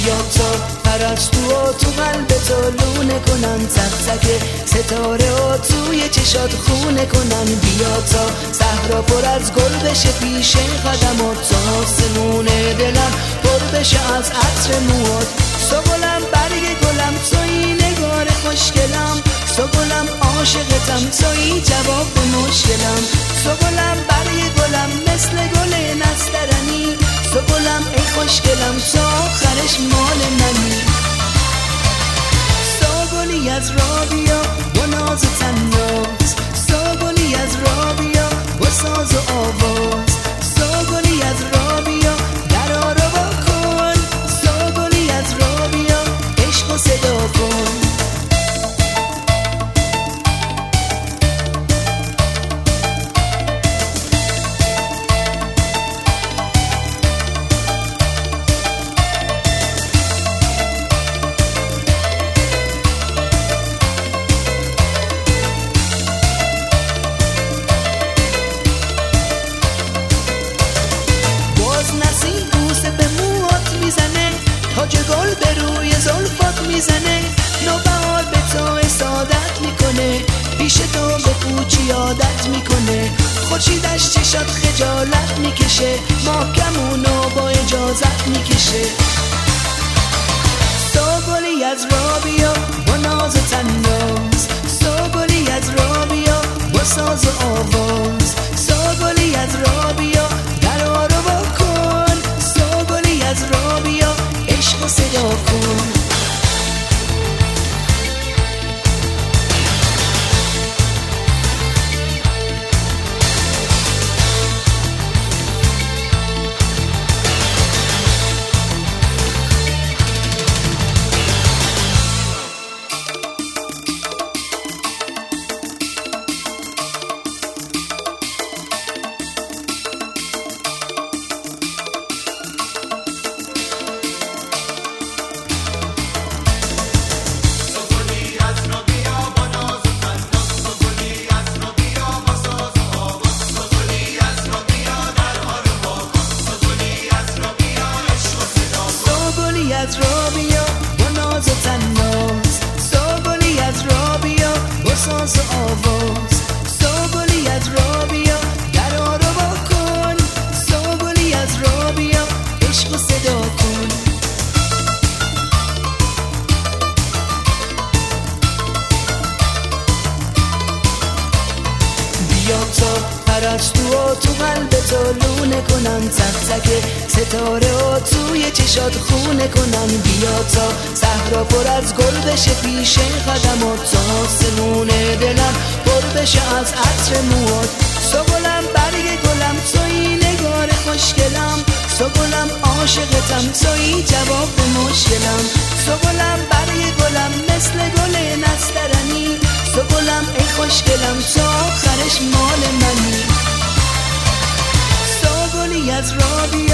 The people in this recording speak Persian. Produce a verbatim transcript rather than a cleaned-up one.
بیا تا پرستو و تو قلب تو لونه کنم، تک تک ستاره و توی چشات خونه کنم. بیا تا صحرا پر از گل بشه پیش قدمات، تا آسمون دلم پر بشه از عطر موات. سوگلم برگ گلم توی نگار خوشگلم، سوگلم عاشقتم توی جواب به مشکلم. سوگلم برگ گلم مثل گل نسترنی، سوگلم ای خوشگلم تا آخرش مال منی. سوگلی از رابیا و ناز و تناز، سوگلی از رابیا و ساز و آواز، سوگلی از رابیا درا رو بکن، سوگلی از رابیا عشق و صدا کن. تاج گل به روی زلفات میزنه، نوبهار به تو اسادت میکنه، پیش تو به پوچی عادت میکنه. خورشیدش چشات خجالت میکشه، محکمونو با اجازت میکشه. سوگلی از رابیا و ناز و تناز، سوگلی از رابیا و ساز و آواز، سوگلی از رابیا درا رو بکن، سوگلی از رابیا عشق و صدا کن. از رابیا و ناز و تناز، سوگلی از رابیا و ساز و آواز، سوگلی از رابیا درا رو بکن، سوگلی از رابیا عشق و صدا کن. بیا تا پرستو و تو قلب تو لونه کنم، تک تک ستاره و توی چشات خونه کنم. بیا تا صحرا پر از گل بشه پیش قدمات، تا آسمون دلم پر بشه از عطر موات. سوگلم برگ گلم توی نگار خوشگلم، سوگلم عاشقتم توی جواب به مشکلم. سوگلم برگ گلم مثل گل نسترنی، سوگلم ای خوشگلم تا آخرش مال منی. سوگلی از رابی